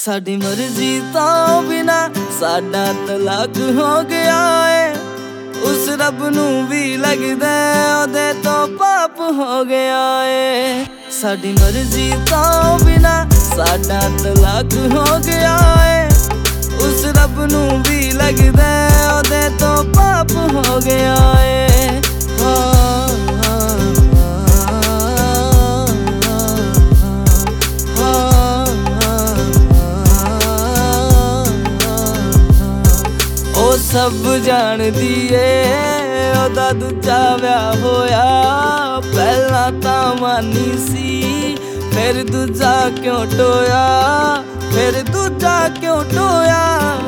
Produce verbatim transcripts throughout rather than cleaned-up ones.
साडी मर्जी तो बिना साडा तलाक हो गया है। उस रब नू भी लगदा ओदे तो पाप हो गया है। साडी मर्जी तो बिना साडा तलाक हो गया है। उस रब नू भी लगदा ओदे तो पाप हो गया है। हाँ सब जानदी ए ओदा दूजा विआह होया। पहला तां मानी सी फिर दूजा क्यों टोया, फिर दूजा क्यों टोया।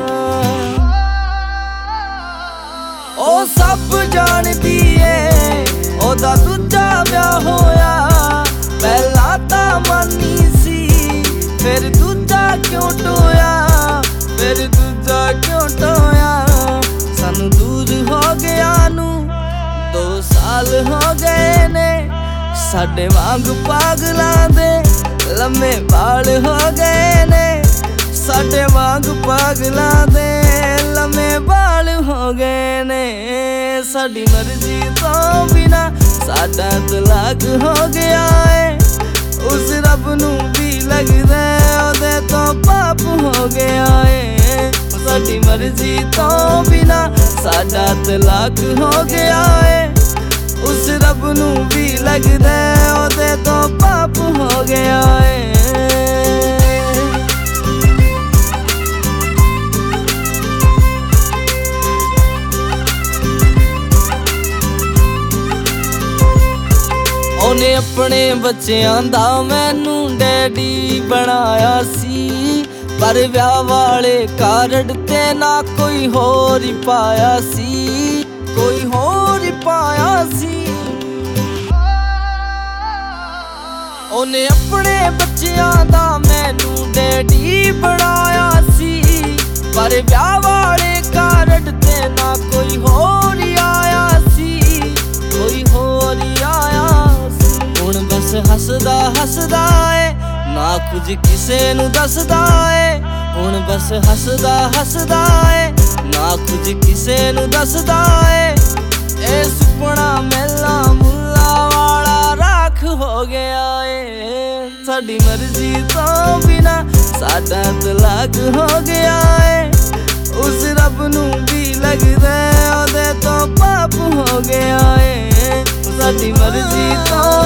ओ सब जानदी ए ओदा दूजा विआह होया। पहला तां मानी सी फिर दूजा क्यों टोया, फिर दूजा क्यों टोया। सानू दूर हो गया नू दो साल हो गए ने। साडे वांग पागलां दे लम्मे बाल हो गए ने। साडे वांग पागलां दे लम्मे बाल हो गए ने। साडी मर्जी तो बिना साडा तलाक हो गया है। उस रब नू भी लगदा ओदे तो पाप हो गया है। साडी मर्जी तो बिना साडा तलाक हो गया है। उस रब नू भी लगदा ओदे तो पाप हो गया है। ओने अपने बच्चियां दा मैनू डैडी बनाया सी। पर विआह वाले कार्ड ते ना कोई होर ही पाया सी, कोई होर ही पाया सी। ओने अपने बच्चियां दा मैनू डैडी बनाया सी। पर विआह वाले कार्ड ते ना कोई होर ही आया सी, कोई होर ही आया सी। हुण बस हसदा हसदा है ना कुछ किसे नू दसदा है। हुण बस हसदा हसदा है ना कुछ किसे नू दसदा है। ए सुपना मेला मुल्ला वाला राख हो गया है। साडी मर्जी तो बिना साडा तलाक हो गया है। उस रब नू भी लगदा ओदे तो पाप हो गया है। साडी मर्जी तो